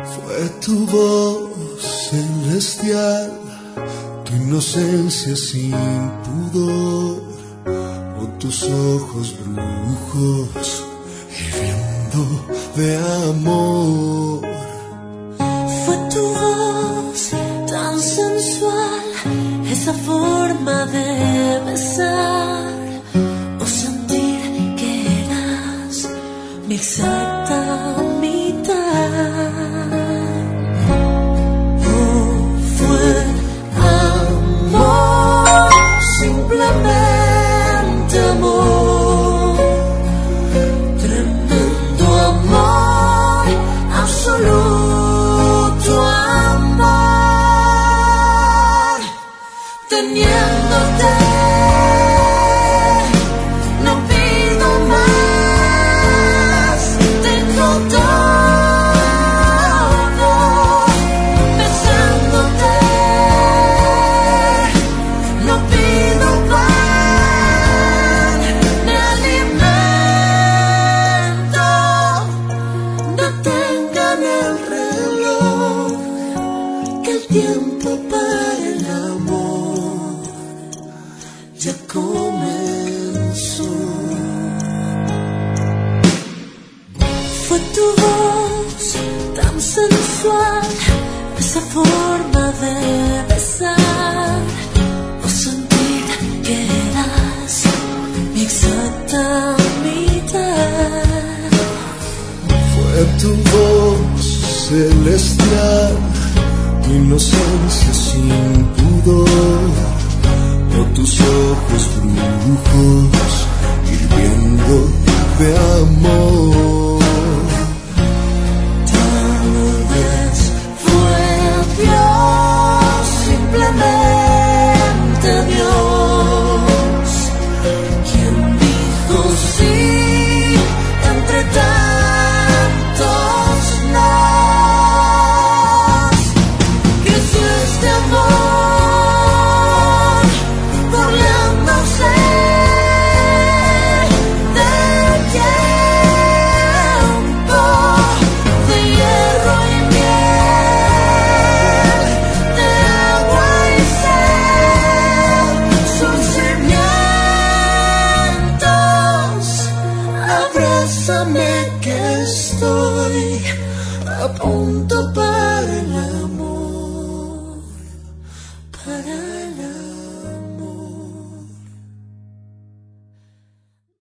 Fue tu voz celestial, tu inocencia sin pudor, o tus ojos brujos hirviendo de amor. Fue tu voz tan sensual, esa forma de besar o sentir que eras mi exacta mitad. Oh, fue amor, simplemente amor, tremendo amor, absoluto amor, teniéndote. No pido más, tengo todo, besándote. No pido pan ni alimento, detengan el reloj, que el tiempo para el amor ya comenzó. Fue tu voz tan sensual, esa forma de besar o sentir que eras mi exacta mitad. Fue tu voz celestial, tu inocencia sin pudor, o tus ojos brujos hirviendo de amor. Tal vez fue Dios, simplemente Dios, quien dijo sí entre tantos nos. Creció este amor burlándose del tiempo, de hierro y miel, de agua y sed, sus cimientos. Abrázame que estoy a punto para el